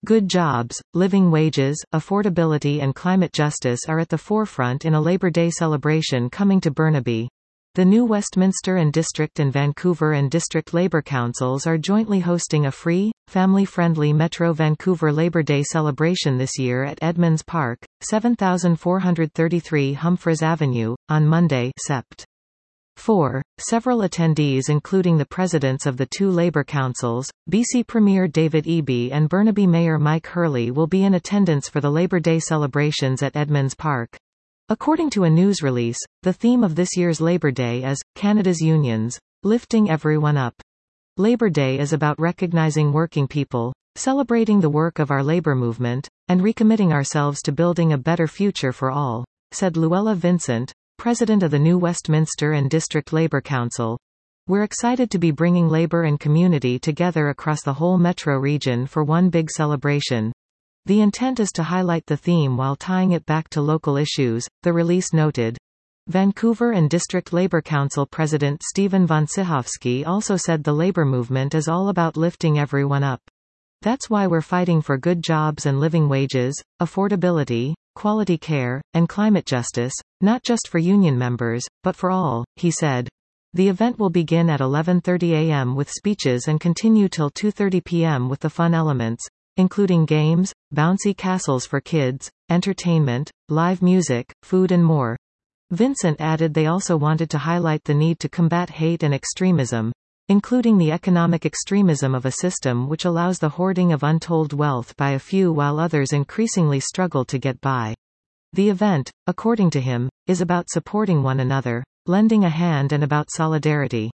Good jobs, living wages, affordability and climate justice are at the forefront in a Labour Day celebration coming to Burnaby. The new Westminster and District and Vancouver and District Labour Councils are jointly hosting a free, family-friendly Metro Vancouver Labour Day celebration this year at Edmonds Park, 7433 Humphreys Avenue, on Monday, Sept. 4. Several attendees including the presidents of the two Labour councils, BC Premier David Eby and Burnaby Mayor Mike Hurley will be in attendance for the Labour Day celebrations at Edmonds Park. According to a news release, the theme of this year's Labour Day is, Canada's Unions, Lifting Everyone Up. Labour Day is about recognizing working people, celebrating the work of our labour movement, and recommitting ourselves to building a better future for all, said Luella Vincent, President of the new Westminster and District Labour Council. We're excited to be bringing labour and community together across the whole metro region for one big celebration. The intent is to highlight the theme while tying it back to local issues, the release noted. Vancouver and District Labour Council President Stephen Wojciechowski also said the labour movement is all about lifting everyone up. That's why we're fighting for good jobs and living wages, affordability, quality care, and climate justice, not just for union members, but for all, he said. The event will begin at 11:30 a.m. with speeches and continue till 2:30 p.m. with the fun elements, including games, bouncy castles for kids, entertainment, live music, food and more. Vincent added they also wanted to highlight the need to combat hate and extremism, including the economic extremism of a system which allows the hoarding of untold wealth by a few while others increasingly struggle to get by. The event, according to him, is about supporting one another, lending a hand and about solidarity.